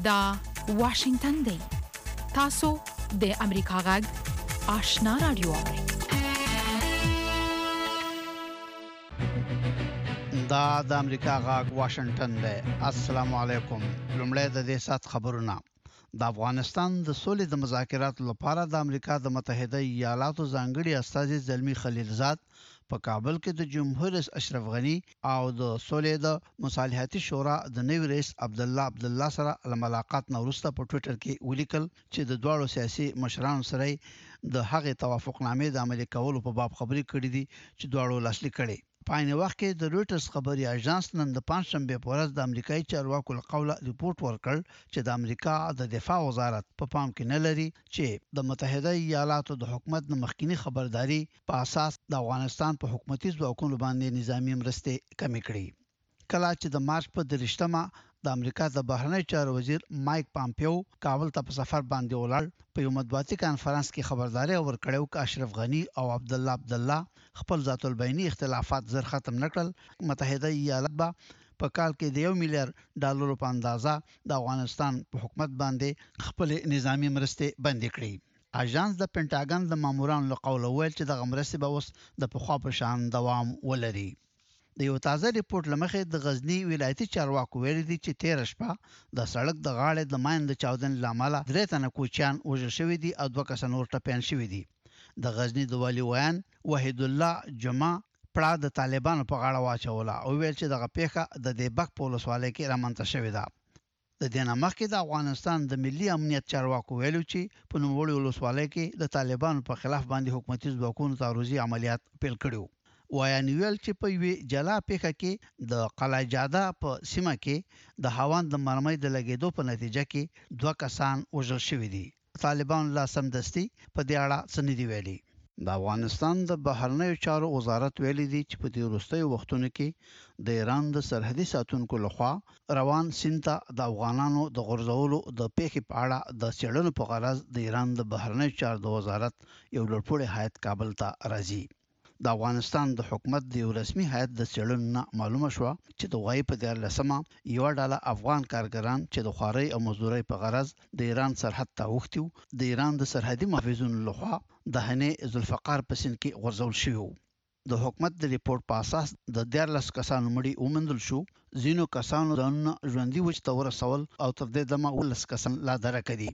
دا واشنگتن دی. تاسو د امریکا غږ آشنا رادیو اورئ. دا د امریکا غږ واشنگتن دی. السلام علیکم. لومړی د دې سات خبرونه. د افغانستان د سولې د مذاکراتو لپاره د امریکا د متحده ایالاتو ځانګړي استازي زلمی خلیلزاد په کابل کې د جمهور رئیس اشرف غنی او د سولې د مصالحتي شورا د نوي رئیس عبدالله سره ملاقات نه وروسته په ټوئیټر کې ولیکل چې د دواړو سیاسي مشرانو سره د هغې توافقنامې د عملي کولو په باب خبرې کړې دي چې دواړو لاسلیک کړي. په عین وخت کې د رویټرز خبري اژانس نن د پنځشنبه په ورځ د امریکایي چارواکو له قوله ریپورت ورکړ چې د امریکا د دفاع وزارت په پام کې نه لري چې د متحده ایالاتو د حکومت د مخکینی خبرداري په اساس د افغانستان په حکومتي ځواکونو باندې نظامی مرستې کمې کړي. کله چې د مارچ په 23مه د امریکا د بهرنی چارو وزیر مایک پامپیو کابل ته په سفر باندې ولاړ، په یو مطبوعاتي کانفرنس کې خبرداري ورکړه چې اشرف غنی او عبدالله خپل ذات البینی اختلافات زر ختم نکړل. متحده ایالات به په کال کې د $1 میلیارډ په اندازه د افغانستان په حکومت باندې خپل نظامی مرستې بند کړي. اژانس د پینټاګن د مامورانو له قوله ویل چې د مرستې به اوس د پخوا په شان دوام ولري. د یو تازه ریپورت لمخې د غزنی ولایتي چارواکو ویلي دي چې 13 شپه د سړک د غاړې د ماین د چاودنې لامل 3 تنه کوچیان وژل شوي دي او 2 کس نور ټپيان شوي دي. د غزنی د والي ویان وحید الله جمعه پړه د طالبانو په غاړه واچوله او ویل چې دغه پیښه د دیبک په ولسوالۍ کې رامنځته شوې ده. د دې نه مخکې د افغانستان د ملي امنیت چارواکو ویلو چې په نوموړي ولسوالۍ کې د طالبانو په خلاف باندې حکومتي ځواکونو تعرضي عملیات پیل کړي. ویان ویل چې په یوې جلا پیښه کې د قلاجاده په سیمه کې د هاوان د مرمۍ د لګیدو په نتیجه کې 2 کسان وژل شوي دي. طالبان لا سمدستي په دې اړه څه نه دی ویلي. د افغانستان د بهرنیو چارو وزارت ویلي دی چې په دې وروستیو وختونو کې د ایران د سرحدي ساتونکو لخوا روان سیند ته د افغانانو د غورځولو د پیښې په اړه د څېړنو په غرض د ایران د بهرنیو چارو د وزارت یو لوړپوړی هیئت کابل ته راځي. د افغانستان د حکومت د یو رسمي هیئت د څېړنو نه معلومه شوه چې د غوای په 14مه یو ډله افغان کارګران چې د خوارۍ او مزدورۍ په غرض د ایران سرحد ته اوښتي د ایران د سرحدي محافظونو لخوا د هنې ذوالفقار په سیند کې غورځول شوي. د حکومت د ریپورت په اساس د 14 کسانو مړي ومندل شو. ځینو کسانو ځانونه ژوندي وچ ته ورسول او تر دې دمه 19 کسان لا درکه دي.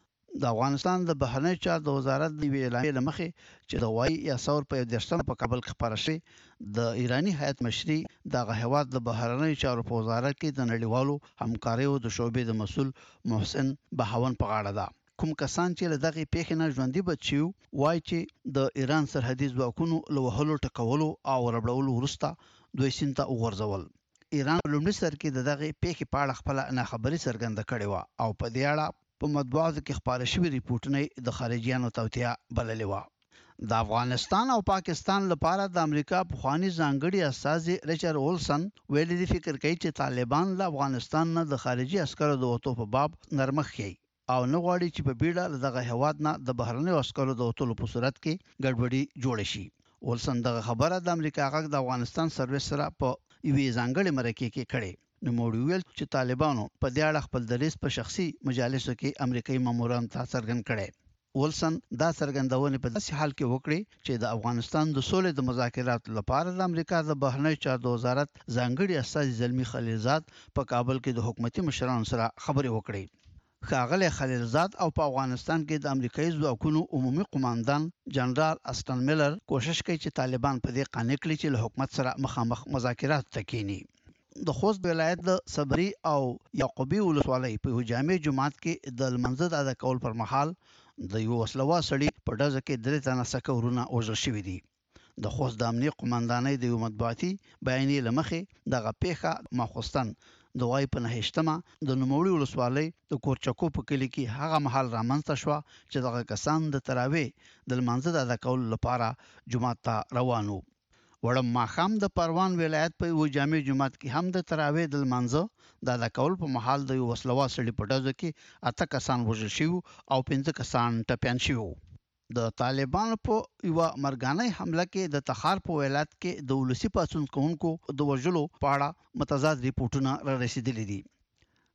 د افغانستان د بهرنیو چارو د وزارت د اعلامیې لمخې چې د وای یا ثور په 13 په کابل کې خبره شوې د ایرانی هیئت مشري د هیواد د بهرنیو چارو په وزارت کې د نړیوالو همکاریو د شعبې د مسول محسن بهاون په غاړه ده. کوم کسان چې له دغه پیښې نه ژوندي بچیو وای چې د ایران سرحدي ځواکونو له وهلو ټکولو او ربړولو وروسته دوی سیند ته وغورځول. ایران لومړي سر کې دغه پیښې په اړه خپل ناخبري څرګنده کړې و او په دې اړه په مطبوعاتو کې خبرې شوې ریپورتونه د خارجيانو توطئه بللې و. د افغانستان او پاکستان لپاره د امریکا پخوانی ځانګړي استازي ریچارډ اولسن ویلي دی فکر کوي چې طالبان له افغانستان نه د خارجي عسکرو د وټو په باب نرمخ کوي او نه غواړي چې په بیړه دغه هواد نه د بهرنیو عسکرو د وټو په صورت کې ګډوډي جوړ شي. اولسن دغه خبره د امریکا غږ د افغانستان سرویس سره په یوې ځانګړي مرکه کې کړې. نو موږ ویل چې طالبانو په دې اړه خپل دریځ په شخصي مجالسو کې امریکایي مامورانو ته څرګند کړي. ولسن دا څرګندونه په داسې حال کې وکړي چې د افغانستان د سولې د مذاکراتو لپاره د امریکا د بهرنیو چارو د وزارت ځانګړي استازي زلمی خلیلزاد په کابل کې د حکومتي مشرانو سره خبرې وکړي. ښاغلی خلیلزاد او په افغانستان کې د امریکایي ځواکونو عمومي قوماندان جنرال اسټن میلر کوشش کوي چې طالبان په دې قانع کړي چې له حکومت سره مخامخ مذاکرات تکینی. د خوست ولایت د صبري او یعقوبي ولسوالۍ په جامع جماعت کې د لمانځه د ادا کول پر مهال د یو وسلوال سړي په ډزه کې 3 تنه سکورونه وژل شوي دي. د خوست د امنیه قوماندانۍ د یو مطبوعاتي بیانیې لمخې دغه پیښه ماخوستن د وای په 9مه د نوموړي ولسوالۍ د کورچکو په کلي کې هغه محل رامنځته شو چې دغه کسان د تراویح د لمانځه د ادا کولو لپاره جماعت ته روانو. وړم ماښام د پروان ولایت په یو جامع جماعت کې هم د تراویح د لمانځه د ادا کولو په محل د یو وسلوال سړي په ډزه کې 8 کسان وژل شوي او 15 کسان ټپیان شوي. د طالبانو په یو مرګانه حمله کې د تخار په ولایت کې د ولسی پاڅون کوونکو د وژلو په اړه متضاد ریپورتونه را رسیدلي دي.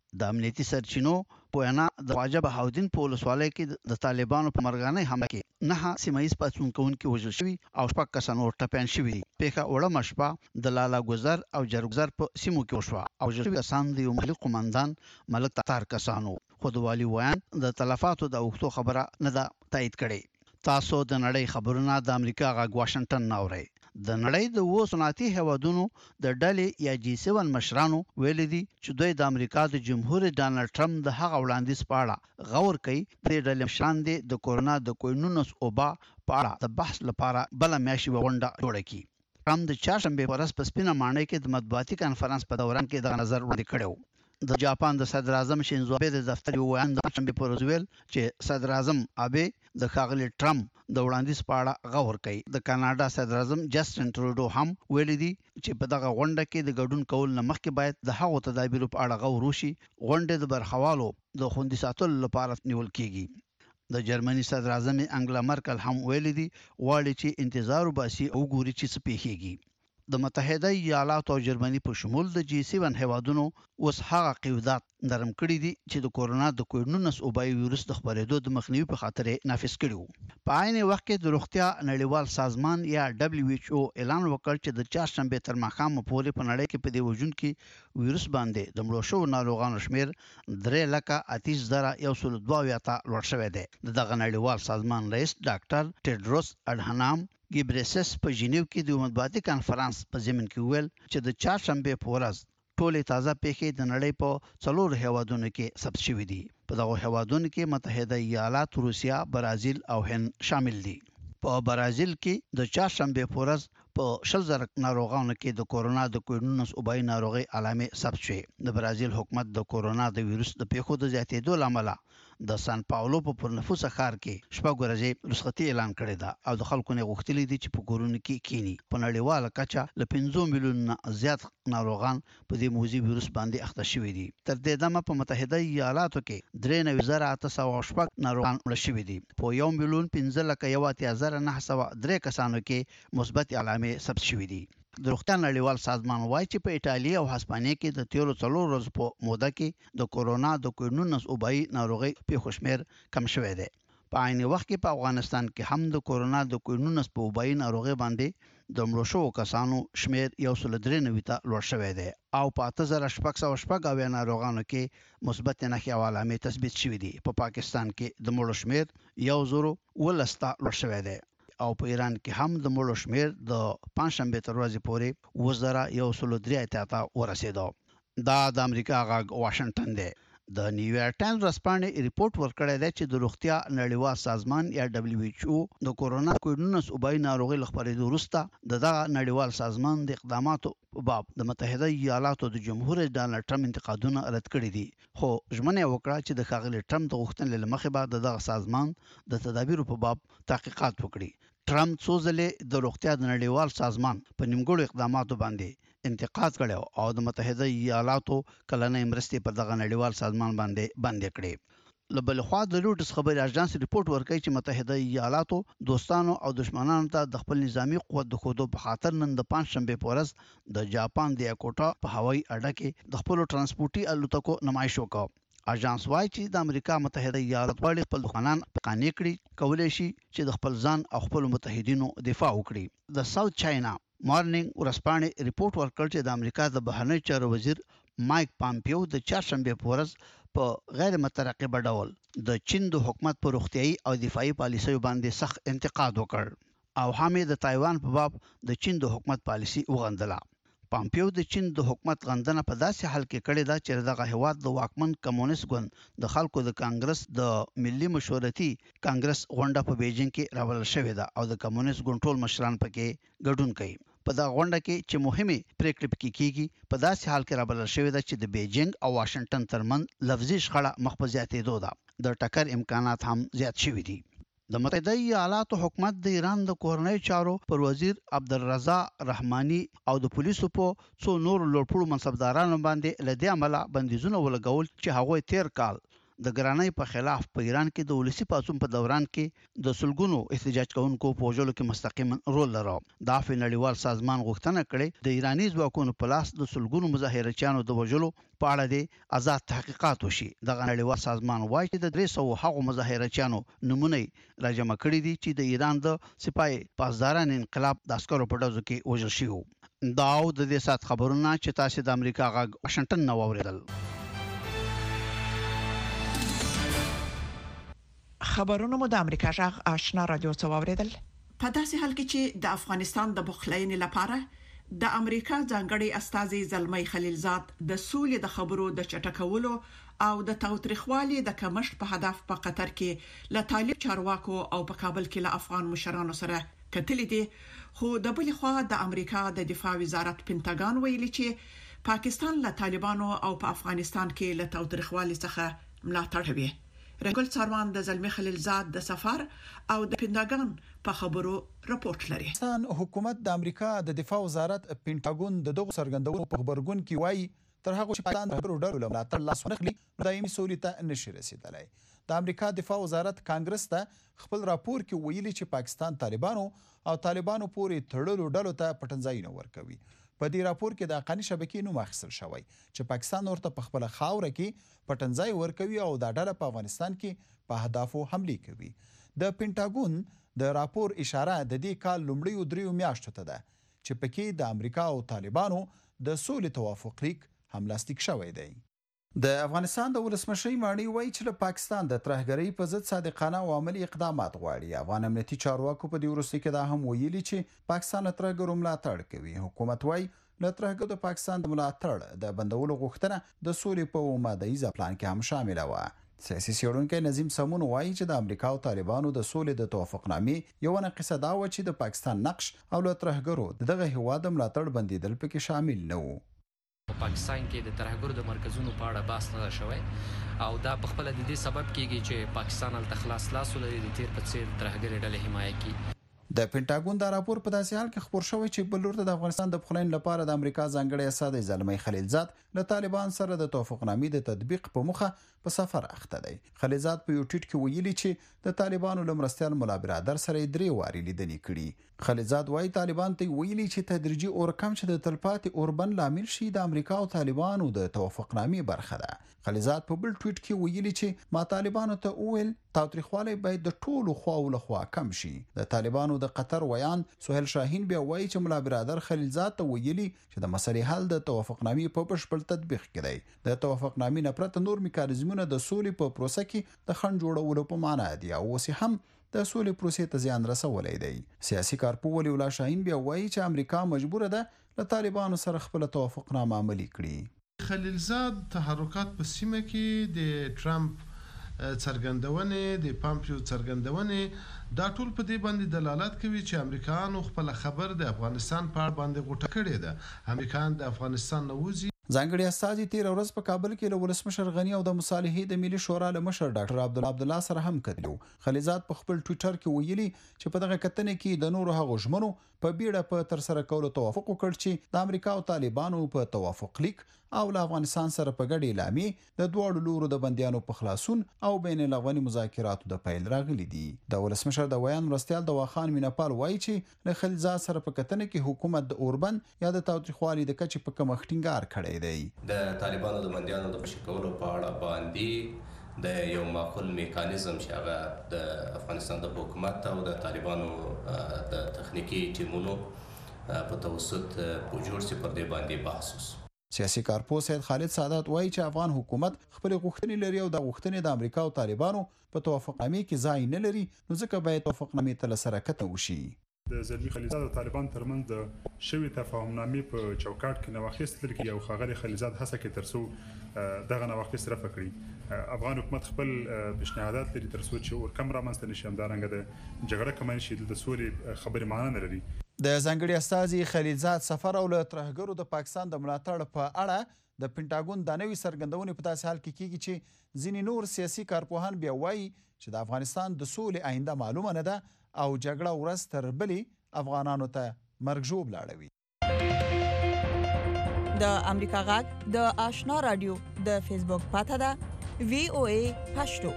د امنیتي سرچینو په وینا د خواجه بهاودین په ولسوالۍ کې د طالبانو په مرګانه حمله کې 9 سیمایي پاڅون کوونکي وژل شوي او 6 کسان نور ټپيان شوي دي. پیښه وړه شپه د لالا ګذر او جرګزر په سیمو کې وشوه او وژل شوي کسان د یو محلي قومندان ملک تتار کسانو. خو د والي ویان د تلفاتو د اوښتو خبره نه ده تایید کړې. تاسو د نړۍ خبرونه د امریکا غږ واشنگټن ناوړئ. د نړۍ د وو صنعتي هیوادونو د ډلې یا جی 7 مشرانو ویل دي چې دوی د امریکا د جمهور ډانلډ ټرمپ د هغه وړاندیز په اړه غور کوي چې د ډلې مشران د کورونا د کوینونس اوبا په اړه د بحث لپاره بل میاشي غونډه جوړه کړي. ټرمپ د چهارشنبه ورځ په سپینه ماڼۍ کې د مطبوعاتي کانفرنس په دوران کې د نظر وړاندې کړو. د جاپان د صدر اعظم شینزو آبه د دفتر ویان د چمبه پر ویل چې صدر اعظم آبه د ښاغلي ټرمپ د وړاندیز په اړه غور کوي. د کاناډا صدر اعظم جسټن ټروډو هم ویل دي چې په دغه غونډه کې د ګډون کول نه مخکې باید د هغو تدابیرو په اړه غور وشي غونډه د برخوالو د خوندي ساتلو لپاره نیول کیږي. د جرمني صدر اعظم انګلا مرکل هم ویل دي غواړي چې انتظار وباسي او ګوري چې څه پیښیږي. د متحده ایالاتو او جرمني په شمول د جی 7 هیوادونو اوس هغه قیودات نرم کړي دي چې د کورونا د کوینونس اوبای ویروس د خپرېدو د مخنیوي په خاطر نافذ کړي وو. په عین وخت کې د روغتیا نړیوال سازمان یا دبليو ایچ او اعلان وکړ چې د چهارشنبه تر ماښام پورې په نړۍ کې په دې وژونکي ویروس باندې د مړو شوو ناروغانو شمیر 3,38,102 ته لوړ شوی دی. دغه نړیوال سازمان رئیس ډاکټر ټیډروس اډهانام ګیبریسس په ژنیو کې د مطبوعاتي کانفرنس په ضمن کې ویل چې د چهارشنبه په ورځ ټولې تازه پیښې د نړۍ په 4 هیوادونو کې ثبت شوې دي. په دغه هیوادونو کې متحده ایالات، روسیا، برازیل او هند شامل دي. په برازیل کې د چهارشنبه په ورځ په 10,000 ناروغانو کې د کورونا د کوینونس اوبای ناروغي علامې ثبت شوې. د برازیل حکومت د کورونا د ویروس د پیښو د زیاتېدو لامل د سان پاولو په پرنفوسه ښار کې شپږ ورځې رخصتي اعلان کړې ده او د خلکو نه غوښتلي دي چې په کورونو کې کینی. په نړیواله کچه ل 5 میلیون زیات ناروغان په دې موذي ویروس باندې اخته شوي دي. تر دې دمه په متحده ایالاتو کې 93,806 ناروغان مړه شوي دي. په 1,15,903 کسانو کې مثبت علامې ثبت شوي دي. د روغتیا نړیوال سازمان وايي چې په ایټالیا او هسپانیا کې د تیرو 4 ورځې په موده کې د کورونا د کوینونس اوبای ناروغي پیښو شمیر کم شوی دی. په عین وخت کې په افغانستان کې هم د کورونا د کوینونس په اوبای ناروغي باندې د مړو شوو کسانو شمیر 193 ته لوړ شوی دی او په 8600 ناروغانو کې مثبت نښې او علامې تثبیت شوې دي. په پاکستان کې د مړو شمیر 1,012 ته لوړ شوی دی او په ایران کې هم د مړو شمیر د پنځشنبه تر ورځې پورې 1,103 ته ورسېدو. دا د امریکا غږ واشنگټن دی. د نیویارک ټایمز ورځپاڼې ریپورت ورکړی دی چې د روغتیا نړیوال سازمان یا دبليو ایچ او د کورونا کوینونس اوبای ناروغي خپرېدو وروسته دغه نړیوال سازمان د اقداماتو په باب د متحده ایالاتو د جمهور ډانلډ ټرمپ انتقادونه رد کړي دي. خو ژمنه وکړه چې د ښاغلي ټرمپ د غوښتنې له مخې به دغه سازمان د تدابیرو په باب تحقیقات وکړي. ټرمپ څو ځلې د روغتیا د نړیوال سازمان په نیمګړو اقداماتو باندې انتقاد کړو او د متحده ایالاتو کلنۍ مرستې پر دغه نړیوال سازمان باندې بندې کړې. له بل خوا د روټس خبري اژانس ریپورت ورکوي چې متحده ایالاتو دوستانو او دشمنانو ته د خپل نظامی قوت د خودو په خاطر نن د پنځشنبه په ورځ د جاپان د یاکوټا په هوایي اډه کې د خپل ترانسپورتي الوتکو نمایش وکړ. اژانس وايي چې د امریکا متحده ایالات غواړي خپل دښمنان قانع کړي کولای شي چې د خپل ځان او خپل متحدینو دفاع وکړي. د ساوث چاینا مارنینګ ورځپاڼې ریپورت ورکړ چې د امریکا د بهرنی چارو وزیر مایک پامپیو د چهارشنبه په ورځ په غیر مترقبه ډول د چین د حکومت پر روغتيایي او دفاعي پالیسیو باندې سخت انتقاد وکړ او هم د تایوان په باب د چین د حکومت پالیسی وغندله. پامپیو د چین د حکومت غندنه په داسې حال کې کړې ده چې دغه هیواد د واکمن کمونیست ګوند د خلکو د کانګرس د ملي مشورتي کانګرس غونډه په بیجینګ کې راوړل شوې ده او د کمونیست ګوند ټول مشران پکې ګډون کوي. په دا غونډه کې چې مهمه پریکړې پکې کیږي په داسې حال کې راوړل شوې ده چې د بیجینګ او واشنگټن ترمن لفظي شخړه مخ په زیاتېدو ده. د ټکر امکانات هم زیات شوي دي. د متحده ایالاتو حکومت د ایران د کورنۍ چارو پر وزیر عبدالرضا رحماني او د پولیسو په څو نور لوړپوړو منصبدارانو باندې له دې عمله بندیزونه ولګول چې هغوی تیر کال د ګرانۍ په خلاف په ایران کې د ولسی پاڅون په دوران کې د سلګونو احتجاج کوونکو په وژلو کې مستقیما رول لرو. د عفو نړیوال سازمان غوښتنه کړې د ایرانی ځواکونو په لاس د سلګونو مظاهرچیانو د وژلو په اړه د آزاد تحقیقات وشي. د نړیوال سازمان وايي چې د 300 هغو مظاهرچیانو نمونه راجمع کړي دي چې د ایران د سپای پاسداران انقلاب د عسکرو په ډزو کې وژل شوي. داو د دې سات خبرونه چې تاسو د امریکا غږ واشنگټن نو اوریدل. خبرونه مو د امریکا غږ آشنا رادیو څخه اوریدل. په داسې حال کې چې د افغانستان د بخښلنې لپاره د امریکا ځانګړي استازي زلمی خلیلزاد د سولې د خبرو د چټکولو او د تاوتریخوالي د کمښت په هدف په قطر کې له طالب چارواکو او په کابل کې له افغان مشرانو سره کتلې دي. خو د بل خوا د امریکا د دفاع وزارت پینټاګان ویلي چې پاکستان له طالبانو او په افغانستان کې له تاوتریخوالي څخه ملاتړ کوي. رنګل څاروان د زلمی خلیلزاد د سفر او د پینټاګان په خبرو راپورټ لري. حکومت د امریکا د دفاع وزارت پینټاګون د دغه څرګندونو په خبرګون کې وایي تر هغه چې پاکستان د ډلو ملاتړ لاس ونخلي دایمي سولې ته نشي رسیدلی. د امریکا دفاع وزارت کانګرس ته خپل راپور کې ویلي چې پاکستان طالبانو او طالبانو پورې تړلو ډلو ته پټنځای نه ورکوي. په دې راپور کې د حقاني شبکې نوم اخیستل شوی چې پاکستان ورته په خپل خاوره کې پټنځای ورکوي او دا ډله په افغانستان کې په اهدافو حمله کوي. د پینټاګون د راپور اشاره د دې کال لومړیو 3 میاشتو ته ده چې پکې د امریکا او طالبانو د سولې توافق لیک هم لاسلیک شوی دی. د افغانستان د ولسمشر مانی وایي چې له پاکستان د ترهګرۍ په ضد صادقانه او عملی اقدامات غواړي. افغان امنیتي چارواکو په دې وروستي کې دا هم ویلي چې پاکستان له ترهګرو ملاتړ کوي. حکومت وایي له ترهګرو د پاکستان د ملاتړ د بندولو غوښتنه د سولې په ماده پلان کې هم شامل و. سیاسي څېړونکی نظیم سمون وایي چې د امریکا او طالبانو د سولې د توافقنامې یو نقصه دا و چې د پاکستان نقش او له ترهګرو دغه هیواد ملاتړ بندیدل پکې شامل نه وو. په پاکستان کې د ترهګرو د مرکزونو په اړه بحث نه شوی او دا په خپل د دې سبب کیږي چې پاکستان ال تخلاص لاسو لري د تیر په څیر ترهګر ډلې حمایت کوي. د پینټاګون دا راپور په داسې حال کې خبر شوی چې بل لورته د افغانستان د پخلاین لپاره د امریکا ځانګړي استازي زلمی خلیلزاد له طالبان سره د توافقنامې د تطبیق په مخه په سفر اخته دی. خلیلزاد په یو ټویټ کې ویلي چې د طالبانو له مرستیال مولا برادر سره 3 واري لیدنې کړي. خلیلزاد وايي طالبان ته ویلي چې تدریجي اورکم چې د تلپاتې اوربند لامل شي د امریکا او طالبانو د توافقنامې برخه ده. خلیلزاد په بل ټویټ کې ویلي چې ما طالبانو ته وویل تاوتریخوالی باید د ټولو خواو له خوا کم شي. د طالبانو د قطر ویان سهیل شاهین بیا وایي چې مولا برادر خلیلزاد ته ویلي چې د مسلې حل د توافقنامې په بشپړ تطبیق کې دی. د توافقنامې نه پرته نور میکانیزمونه د سولې په پروسه کې د خنډ جوړولو په معنا دي او اوس هم د سولې پروسې ته زیان رسولی دی. سیاسي کارپوه ولی الله شاهین بیا وایي چې امریکا مجبوره ده له طالبانو سره خپل توافقنامه عملي کړي. خلیلزاد تحرکات په سیمه کې د ټرمپ څرګندونې د پامپیو څرګندونې دا ټول په دې باندې دلالت کوي چې امریکایانو خپل خبر د افغانستان په اړه باندې غوټه کړې ده. امریکایان د افغانستان نه وځي. ځانګړي استازي تیر ورځ په کابل کې له ولسمشر غنی او د مصالحې د ملي شورا له مشر ډاکټر عبدالله سره هم کتلو. خلیلزاد په خپل ټویټر کې ویلي چې په دغه کتنې کې د نورو هغو ژمنو په بیړه په تر سره کولو توافق وکړ چې د امریکا او طالبانو په توافق لیک او له افغانستان سره په ګډه اعلامیه د دوه لورو د بندیانو په خلاصون او بین الافغاني مذاکراتو د پیل راغلي دي. د ولسمشر د ویان مرستیال د واخان مینپال وایي چې له خلیلزاد سره په کتنه کې حکومت د اوربند یا د تاوتریخوالي د کچې په کم ټینګار کړی دی. د طالبانو د بندیانو د خوشي کولو په اړه باندې د یو معقول میکانیزم چې هغه د افغانستان د حکومت او د طالبانو د تخنیکی ټیمونو په توسط په جوړ سي پر دې باندې بحث وشو. سیاسي کارپوه سید خالد سعادت وایي چې افغان حکومت خپل غوښتنې لري او د غوښتنې د امریکا او طالبانو په توافقنامې کې ځای نه لري نو ځکه باید توافقنامې ته سره کته وشي. د زلمی خلیلزاد او طالبان ترمنځ د شوی تفاهمنامې په چوکاټ کې نواخیستل کې یو خاغلی خلیلزاد هڅه کوي ترڅو دغه نواخیست رفع کړي. افغان حکومت خپل پیشنهادات لري ترڅو چې ورکم رامنځته نشي همدارنګه د جګړه کمای شي د سولې خبرې معنا نه لري. د ځانګړي استازي خلیلزاد سفر او له ترهګرو د پاکستان د ملاتړ په اړه د پینټاګون د نوې څرګندونې په داسې حال کې کیږي چې ځینې نور سیاسي کارپوهان بیا وایي چې د افغانستان د سولې آینده معلومه نه ده او جګړه ورځ تر بلې افغانانو ته مرګ ژوبل اړوي. د امریکا غږ د آشنا رادیو د فیسبوک پاته ده VOA پښتو.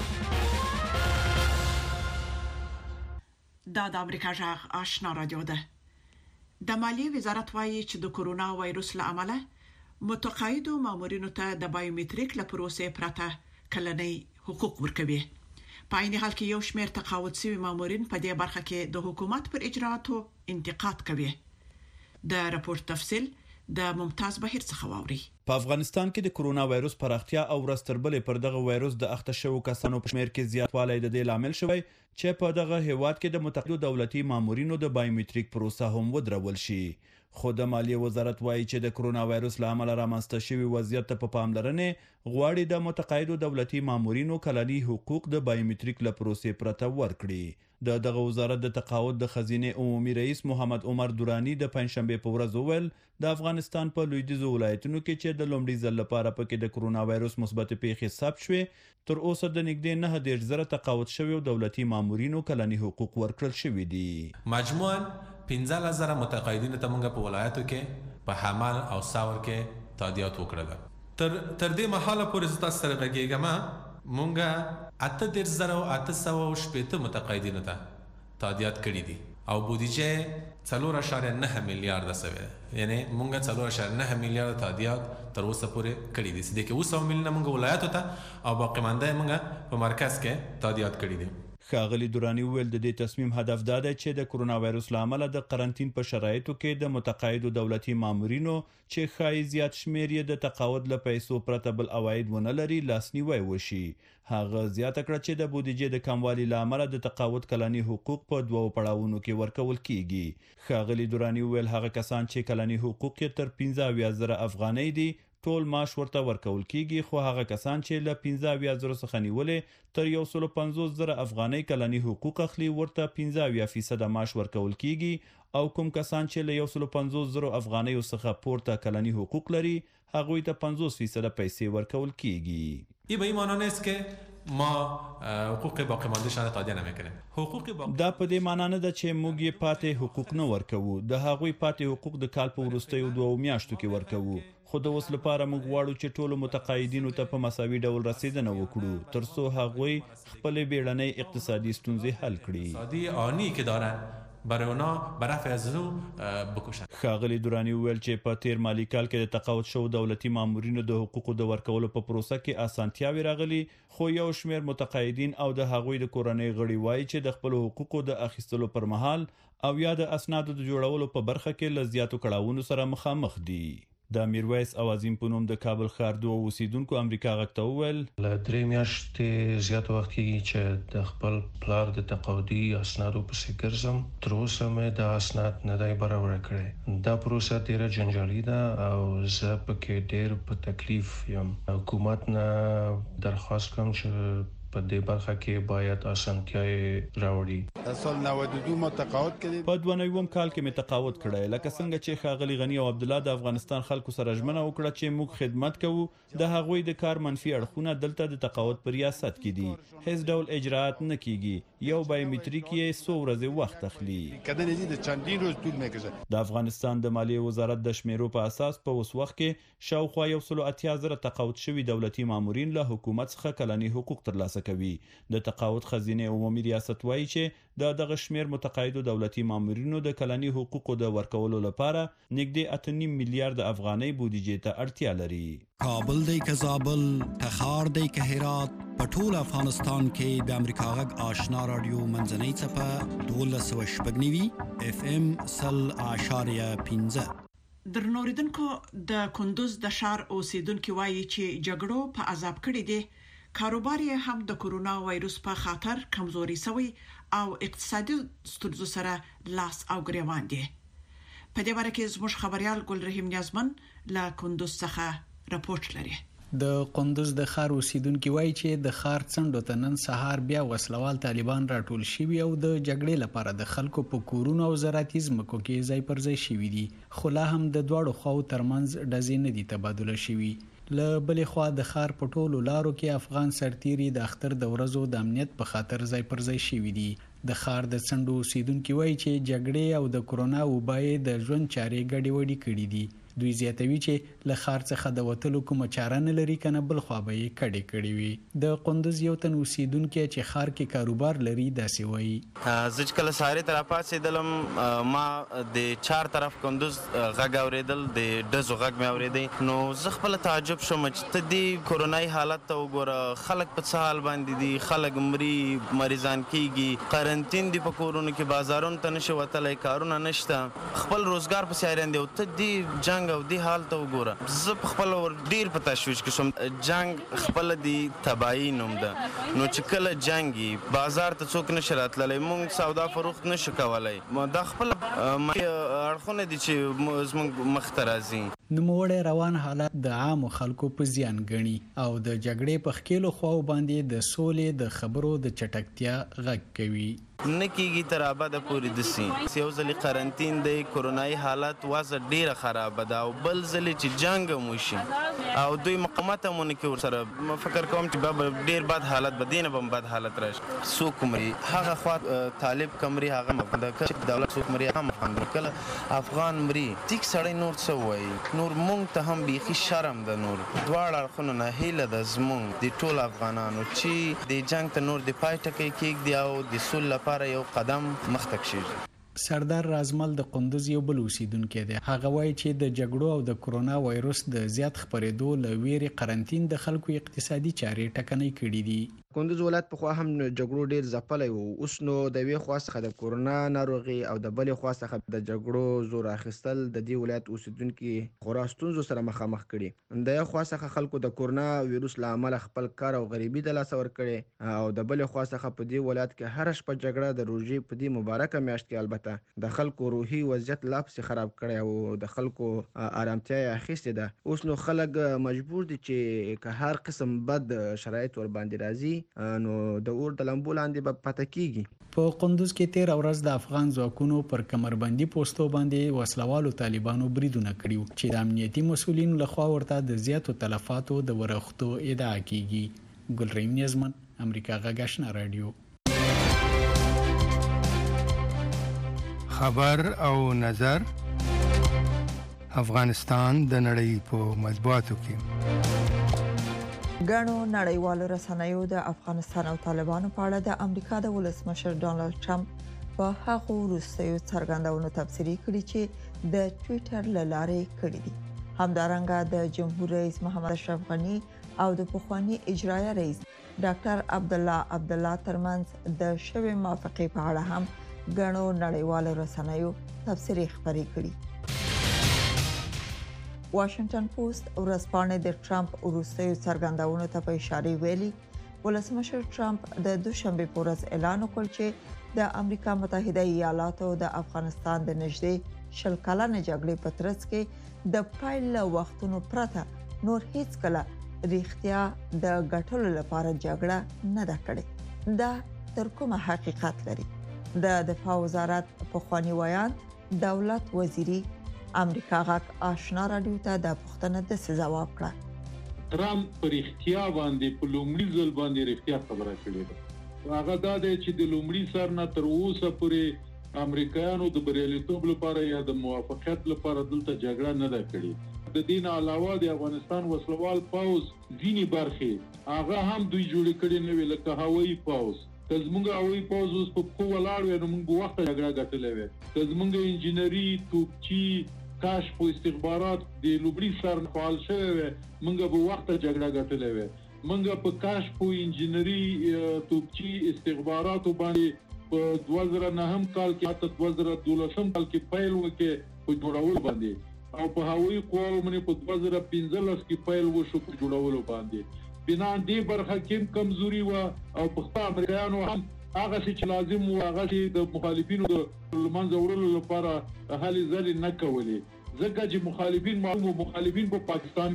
دا د امریکا جغ آشنا رادیو ده. د مالیې وزارت وايي چې د کورونا وایروس له امله متقاعدو مامورینو ته د بایومټریک له پروسې پرته کلنۍ حقوق ورکوي. په عین حال کې یو شمېر تقاعد شوي مامورین په دې برخه کې د حکومت پر اجراءاتو انتقاد کوي. د راپور تفصیل د ممتاز بهیر څخه واوري. په افغانستان کې د کورونا وایروس پراختیا او ورستربلې پر دغه وایروس د اخته شوو کسانو په شمېر کې زیاتوالی د دې لامل شوی چې په دغه هیواد کې د متقاعدو دولتي مامورینو د بایومټریک پروسه هم ودرول شي. خو د مالیې وزارت وایي چې د کورونا وایروس له امله رامنځته شوی وضعیت ته په پاملرنې غواړي د متقاعدو دولتي مامورینو کلني حقوق د بایومټریک له پروسې پرته ورکړي. دغه وزارت د تقاعد د خزینه عمومي رئیس محمد عمر دورانی د پنځشنبه په ورځ وویل د افغانستان په لویدیځو ولایتونو کې چې د لومړي ځل لپاره پکې د کورونا وایروس مثبت پیښې ثبت شوې تر اوسه د نږدې 9,000 تقاعد شوی دولتي مامورینو کلني حقوق ورکړل شوي دي. مجموعاً 15,000 متقاعدین ته موږ په ولایتو کې په حمل او ثور کې تادیات وکړل. تر دې مهاله پورې تاسو سره غږیږم مونږه 8,880 متقاعدینو ته تادیات کړي دي او بودیجه 4.9 میلیارډ سوي، یعنی مونږه 4.9 میلیارډ تادیات تر اوسه پورې کړي دي. د کې 200 میلیونه مونږ ولایتو ته او باقی مانده مونږه په مرکز کې تادیات کړي دي. ښاغلي دورانی وویل د دې تصمیم هدف دا دی چې د کورونا وایروس له امله د قرنټین په شرایطو کې د متقاعدو دولتي مامورینو چې ښایي زیات شمېر یې د تقاعد له پیسو پرته بل عواید ونه لري لاسنیوی وشي. هغه زیاته کړه چې د بودیجې د کموالي له امله د تقاعد کلني حقوق په 2 پړاوونو کې ورکول کیږي. ښاغلي دورانی وویل هغه کسان چې کلني حقوق یې تر 15,000 افغانۍ دي ټول معاش ورته ورکول کیږي، خو هغه کسان چې له 15,000 څخه نیولې تر 150,000 افغانۍ کلني حقوق اخلي ورته 15% معاش ورکول کیږي او کوم کسان چې له 150,000 افغانۍ څخه پورته کلني حقوق لري هغوی ته 50% پیسې ورکول کیږي. این به این معنی نیست که ما حقوق باقی مانده شان تادیه نمیکنیم. دا په دې معنی نه ده چې موږ یې پاتې حقوق نه ورکوو. د هغوی پاتې حقوق د کال په وروستیو 2 میاشتو کې ورکوو. خو د اوس لپاره موږ غواړو چې ټولو متقاعدینو ته په مساوي ډول رسیدنه وکړو ترڅو هغوی خپل بیړنۍ اقتصادي ستونزې حل کړي. اقتصادي آنی که دارن برای اونا برفع از رو بکشن. ښاغلي دورانی وویل چې په تیر مالی کال کې د تقاعد شوو دولتي مامورینو د حقوقو د ورکولو په پروسه کې اسانتیاوې راغلي، خو یو شمېر متقاعدین او د هغوی د کورنۍ غړي وایي چې د خپلو حقوقو د اخیستلو پر مهال او یا د اسنادو د جوړولو په برخه کې له زیاتو کړاوونو سره مخامخ دي. د میرویس اوازین په نوم د کابل ښار 2 اوسیدونکو امریکا غږ ته وویل له 3 میاشتې زیات وخت کېږي چې د خپل پلار د تقاعدي اسنادو پسې ګرځم. تر اوسه مې د اسناد نه دی برابر کړی. دا پروسه ډېره جنجالي ده او زه پکې ډېر په تکلیف یم. حکومت نه درخواست کوم چې په دې برخه کې باید اسانتیاوې راوړي. سال 92 ما تقاعد کړی. په 92 کال کې مې تقاعد کړی. لکه څنګه چې ښاغلي غنی او عبد الله د افغانستان خلکو سره ژمنه وکړه چې موږ خدمت کوو، د هغوی د کار منفي اړخونه دلته د تقاعد پر ریاست کې دي. هیڅ ډول اجراءات نه کیږي. یو بایومټریک یې 100 ورځې وخت اخلي. کله نه دي چندین روز طول میکشه. د افغانستان د مالیې وزارت د شمیرو په اساس په اوس وخت کې شاوخوا 180,000 تقاعد شوي دولتي مامورین له حکومت څخه کلني حقوق ترلاسه کوي. د تقاعد خزینه عمومي ریاست وایي چې دغه شمیر متقاعدو دولتي مامورینو د کلني حقوقو د ورکولو لپاره نږدې 8.5 میلیارډ افغانۍ بودیجې ته اړتیا لري. کابل دی که زابل، تخار دی که هرات، په ټول افغانستان کې د امریکا غږ آشنا رادیو منځنۍ څپه 1290 FM 0.15. درنوریدونکو د کندوز د شهر اوسیدونکو وایي چې جګړو په عذاب کړی دي. کاروبار یې هم د کورونا وایروس په خاطر کمزوري شوی او اقتصادي ستونزو سره لاس او ګریوان دي. په دې اړه کې زموږ خبريال ګل رحیم نیازمن له کندوز څخه راپورټ لري. د قندوز د ښار اوسیدونکو وایي چې د ښار څنډو ته نن سهار بیا وسلوال طالبان راټول شوي او د جګړې لپاره د خلکو په کورونو او زراعتي ځمکو کې ځای پر ځای شوي دي. خو لا هم د دواړو خواو ترمنځ ډزې نه دي تبادله شوي. له بلې خوا د ښار په ټولو لارو کې افغان سرتیري د اختر د ورځو د امنیت په خاطر ځای پر ځای شوي دي. د ښار د څنډو اوسیدونکو وایي چې جګړې او د کرونا وبای د ژوند چارې ګډې وډې کړې دي. دوی زیاتوي چې له ښار څخه د وتلو کومه چاره نه لري کنه بل خوا به یې کړې وي د قندوز یو تن اوسیدونکو چې ښار کې کاروبار لري داسې وایي زه کله ساري طرف پاسېدلم ما د چار طرف قندوز غږ اورېدل د ډزو غږ مې اورېدی نو زه خپله تعجب شوم چې ته دې کورونایي حالت ته وګوره خلک په څه حال باندې دي خلک مري مریضان کیږي قرنطین دي په کورونو کې بازارونو ته نشي وتلی کارونه نشته خپل روزګار پسې حیران دي او ته دې جنګ او دې حال ته وګوره زه په خپله ډېر په تشویش کې شوم جنګ خپله د تباهي نوم ده نو چې کله جنګ وي بازار ته څوک نشي راتللی موږ سودا فروخت نشو کولی دا خپله اړخونه دي چې زموږ مخته راځي نوموړی روان حالت د عامو خلکو په زیان ګڼي او د جګړې په ښکېلو خواو باندې د سولې د خبرو د چټکتیا غږ کوي نه کېږي تر ابده پورې داسې یو ځلې قرنطین دی کورونایي حالت وضع ډېره خرابه ده او بل ځلې چې جنګ هم وشي او دوی مقاومت هم ونه کړي ورسره فکر کوم چې به ډېر بد حالت به دې نه به هم بد حالت راشي څوک مري هغه خوا طالب که مري هغه هم افغان دولت څوک مري هغه هم افغان کله افغان مري ټیک سړی نور څه وایي نور مونږ ته هم بیخي شرم ده نور دواړه اړخونو نه هیله ده زمونږ د ټولو افغانانو چې د جنګ ته نور د پای ټکی کېږدي او د سولې لپاره یو قدم مخته کشیږي سردار رازمل د قندوز یو بل اوسیدونکی دی هغه وایي چې د جګړو او د کرونا وایروس د زیات خپرېدو له ویرې قرنطین د خلکو اقتصادي چارې ټکنۍ کړي دي کندوز ولایت په خوا هم جګړو ډیر ځپلی و اوس نو د یوې خوا څخه د کورونا ناروغي او د بلې خوا څخه د جګړو زور اخیستل د دې ولایت اوسیدونکي خورا ستونزو سره مخامخ کړي د یو خوا څخه خلکو د کورونا ویروس له امله خپل کار او غریبي د لاسه ورکړي او د بلې خوا څخه په دې ولایت کې هر شپه جګړه د روژې په دې مبارکه میاشت کې البته د خلکو روحي وضعیت لا پسې خراب کړی او د خلکو آرامتیا یې اخیستې ده اوس نو خلک مجبور دي چې که هر قسم بد شرایط ور باندې راځي نو د اور د لمبو لاندې به پاتې کیږي په قندوز کې تیر ورځ د افغان ځواکونو پر کمربندي پوسټو باندې وسلوالو طالبانو بریدونه کړیو چې د امنیتي مسولینو لخوا ورته د زیاتو تلفاتو د ورښتو ادعا کیږي ګلریم نیزمن امریکا غږ آشنا رادیو خبر او نظر افغانستان د نړۍ په مطبوعاتو کې ګڼو نړیوالو رسنیو د افغانستان او طالبانو په اړه د امریکا د ولسمشر ډانلډ ټرمپ په هغو وروستیو څرګندونو تبصرې کړې چې د ټوئیټر له لارې کړې دي همدارنګه د جمهور رئیس محمد اشرف غني او د پخوانی اجرایه رئیس ډاکټر عبدالله ترمنځ د شوې موافقې په اړه هم ګڼو نړیوالو رسنیو تبصرې خپرې کړې واشنگټن پوسټ ورځپاڼه د ټرمپ وروستیو څرګندونو ته په اشاره ویلي ولسمشر ټرمپ د دوشنبه په ورځ اعلان وکړ چې د امریکا متحده ایالاتو د افغانستان د نږدې 10 کلنې جګړې په ترڅ کې د پایله وختونو پرته نور هیڅ کله ریښتیا د ګټلو لپاره جګړه نه ده کړې دا تر کومه حقیقت لري د دفاع وزارت پخوانی ویان دولت وزیری امریکا غاک آشنا رادیو ته د پښتنه د جواب کړه ترامپ پر اختیا باندې په لومړي ځل باندې اختیا خبره کړې ده هغه دا دی چې د لومړي سر نه تر اوسه پورې امریکایانو د بریالیتوب لپاره یا د موافقت لپاره دلته جګړه نه ده کړې د دین علاوه د افغانستان وسلوال پاوز ځینی برخه هغه هم دوی جوړ کړي نه ویل که هوایي پاوز که زمونږ هوایي پاوز اوس په کوم ولاړ وي نو موږ وخت جګړه ګټلې وي که زمونږ انجینری توپچی کاشف او استخبارات د لوبړي سر فعال شوی وي موږ به وخت جګړه ګټلې وي موږ په کاشف او انجینری توپچی استخبارات باندې په 2009 کال کې حتی 2012 کال کې پیل وکړي په جوړولو باندې او په هوایي قواو باندې په 2015 کې پیل وشو په جوړولو باندې بنا دې برخه کې کمزوري و او په امریکایانو هم هغه چې لازم و هغه چې د مخالفینو د منځ وړلو لپاره هلي ځلې نه کولې ځکه چې مخالفین په پاکستان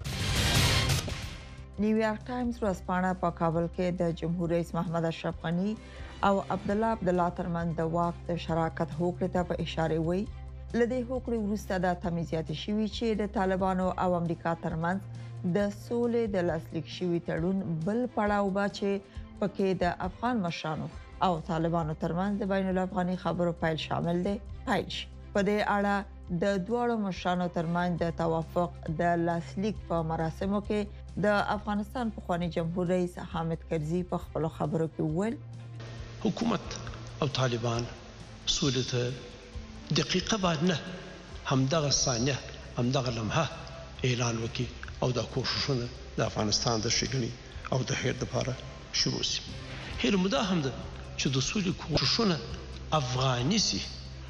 کې نیویارک ټایمز ورځپاڼه په کابل کې د جمهور رئیس محمد اشرف غني او عبدالله ترمنځ د واک د شراکت هوکړې ته په اشاره وی لدې هوکړې وروسته د تمیزیات شوی چې د طالبانو او امریکا ترمنځ د سولې د لاسلیک شوی تړون بل پړاو با چې پکې د افغان مشرانو او طالبانو ترمنځ د بین الافغاني خبرو پیل شامل دی پیل شي په دې اړه د دواړو مشرانو ترمنځ د توافق د لاسلیک په مراسمو کې د افغانستان پخوانی جمهور رئیس حامد کرزي په خپل خبرو کې وویل حکومت او طالبان سولې ته دقیقه بعد نه همدغه ثانیه همدغه لمحه اعلان وکړي او د کوششونه د افغانستان د ښېګڼې او د خیر لپاره شروع شي. هیله مو دا هم ده چې د سولې کوششونه افغاني شي.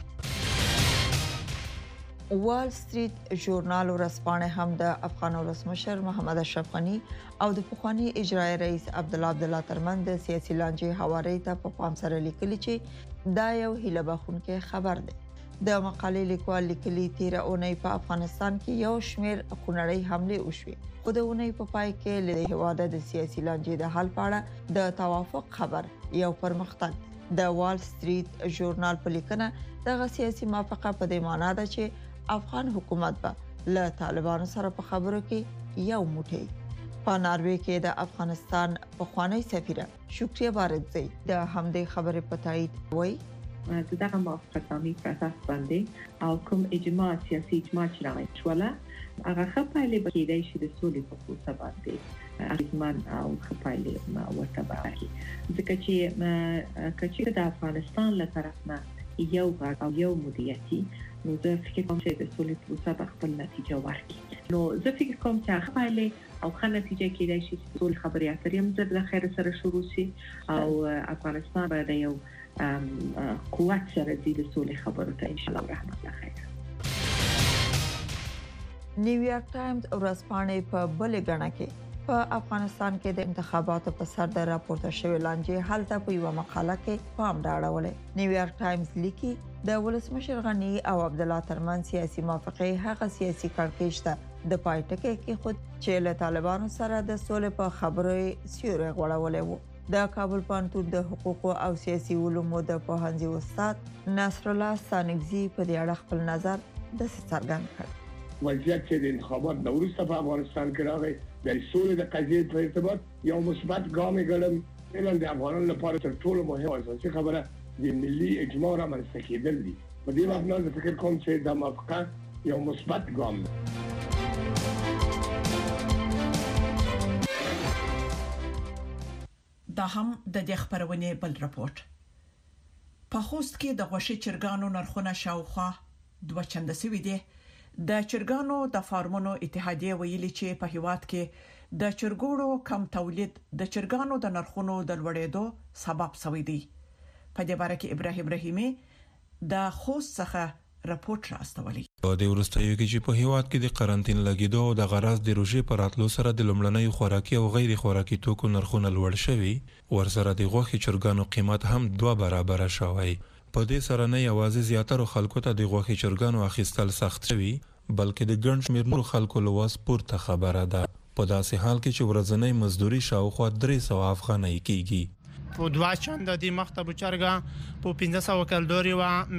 وال سټریټ ژورنال ورځپاڼه هم د افغان ولسمشر محمد اشرف غني او د پخوانی اجرایی رئیس عبدالله ترمن د سیاسي لانجې حواله ته په پام سره لیکلي چې دا یو هیله بخښونکی خبر دی. د مقالې لیکوال لیکلي تیر اونۍ په افغانستان کې یو شمېر خونړۍ حمله وشوې خو د اونۍ په پای کې له هیواده د سیاسي لانجې د حل په اړه د توافق خبر یو پرمختګ. د وال سټریټ ژورنال په لیکنه دغه سیاسي موافقه په دې معنی ده چې افغان حکومت به له طالبانو سره په خبرو کې یو موټی. په ناروې کې د افغانستان پخوانی سفیر شکریه بارزی د همدې خبرې په تایید وایي دغه موافقتنامې په اساس باندې او کوم اجماع سیاسي اجماع چې راغلی شوله هغه ښه پایلې به کېدای شي د سولې په پروسه باندې اغېزمن او ښه پایلې ورته ورکړي ځکه چې د افغانستان له طرف نه یو غږ او یو مدیریتي نو زه فکر کوم چې د سولې پروسه به خپل نتیجه ورکړي. نو زه فکر کوم چې هغه پایلې او ښه نتیجه کېدای شي چې سولې خبرې اترې هم زر د خیر سره شروع شي او افغانستان به د یو قوت سره د سولې خبرو ته ان شاء الله رحمت الله خیر. نیویارک ټایمز ورځپاڼه په بل غاڼه کې په افغانستان کې د انتخاباتو په سر د راپورته شوی لانجې حل ته په یو مقاله کې پام ډاړولې. نیویارک ټایمز لیکي د ولسمشر غنی او عبدالله ترمن سیاسي موافقه هغه سیاسي کړکېچ ته د پای ټکی کې خود چې له طالبانو سره د سولې په خبرو سیوري غوړولې وو. د کابل پوهنتون د حقوق او سیاسي علومو د پوهنځي استاد نصر الله سانګزي په دې اړه خپل نظر د څرګند کړ. وضعیت چې د انتخابات د وروسته په افغانستان کې راغی د سولې د قضیې په ارتباط یو مثبت ګام ګڼم. فعلا د افغانانو لپاره تر ټولو مهمه او اساسي خبره د ملي اجماع رامنځته کېدل دي. په دې مبنا زه فکر کوم چې د موافقه یو مثبت ګام دی. دا هم د دې خبرونې بل راپورټ. په خوست کې د غوښې چرګانو نرخونه شاوخوا 2 چنده سوي دي. د چرګانو د فارمونو اتحادیه ویلي چې په هیواد کې د چرګوړو کم تولید د چرګانو د نرخونو د لوړېدو سبب شوی دی. په دې باره کې ابراهیم رحیمي د خوست څخه راپورټ راستولی. په دې ورستیو کې چې په هیواد کې د قرنټین لګیدو او د غراض د روژې پر راتلو سره د لومړنۍ خوراکي او غیر خوراکي توکو نرخونه لوړ شوي ورسره د غوښې چرګانو قیمت هم 2 برابر شوی. په دې سره نه یوازې زیاتره خلکو ته د غوښې چرګانو اخیستل سخت شوي بلکې د ګڼ شمېر نورو خلکو لواس پورته خبره ده. په داسې حال کې چې ورځنۍ مزدوري شاوخوا 300 افغانۍ کېږي. په 2 چنده د مختب چرګه په 1500 کالوري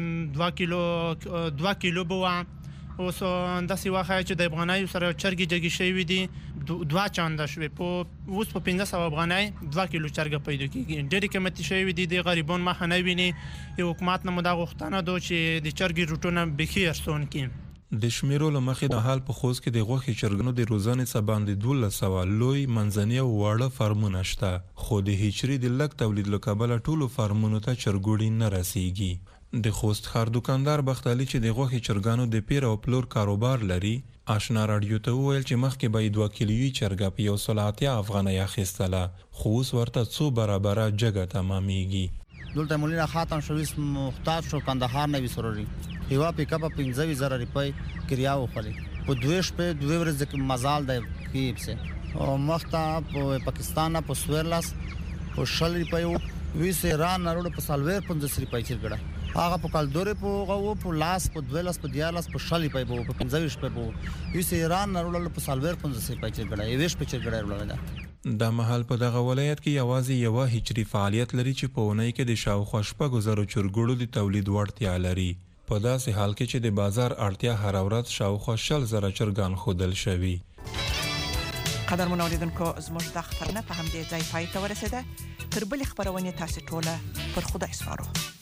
و 2 کیلو بو اوس د سی واخه چې د افغانۍ سره چرګي جګی شوی دي 2 چنده شوی په اوس په 1500 افغانۍ 2 کیلو چرګ پیدا کیږي. ډېر قیمتي شوی دي د غریبون مخ نه ویني. یو حکومت نه مدا غوښتنه دو چې د چرګي روټونه بخیر سون کړي. د شمیرو لمخې د حال په خوست کې د غوښې چرګانو د روزانې څخه باندې 1200 لوی منځني او واړه فارمونه شته خو د هیچري د لک تولید لکابل ټولو فارمونو ته چرګوړي نه رسیږي. د خوست ښار دکاندار بختالي چې د غوښې چرګانو د پیر او پلور کاروبار لري آشنا رادیو ته وویل چې مخکې به 2 کیلویي چرګه په 180 افغانۍ اخیستله خو اوس ورته 2 برابره جګه تمامېږي. دلته مولینا خاتم شویس مختار شو کندهار نه وسوري یو پیک اپ 15000 روپۍ کریا وخلی په 2 شپې 2 ورځې کې مزال دی کیپ سه او مخته په پاکستان په سویرلاس په 100 روپۍ ویس ایران نړو په سالویر 15 روپۍ چرګړه هغه په کالدوري په غو په لاس په 2 لاس په 10 لاس په 100 روپۍ په 15 شپې په ویس ایران نړو په سالویر 15 روپۍ چرګړه یوش په چرګړه ورلده. د محل په دغه ولایت کې یوازې یو هچري فعالیت لري چې په ونۍ کې د شاوخوا 1000 چرګوړو د تولید وړتیا لري. په داسې حال کې چې د بازار اړتیا هر ورځ شاوخوا 10000 چرګان خودل شوي. قدر منوریدونکو زموږ د خبرونه په همدې ځای پای ته ورسېده. تر بلې خبرونه تاسو ټوله پر خدای سپارو.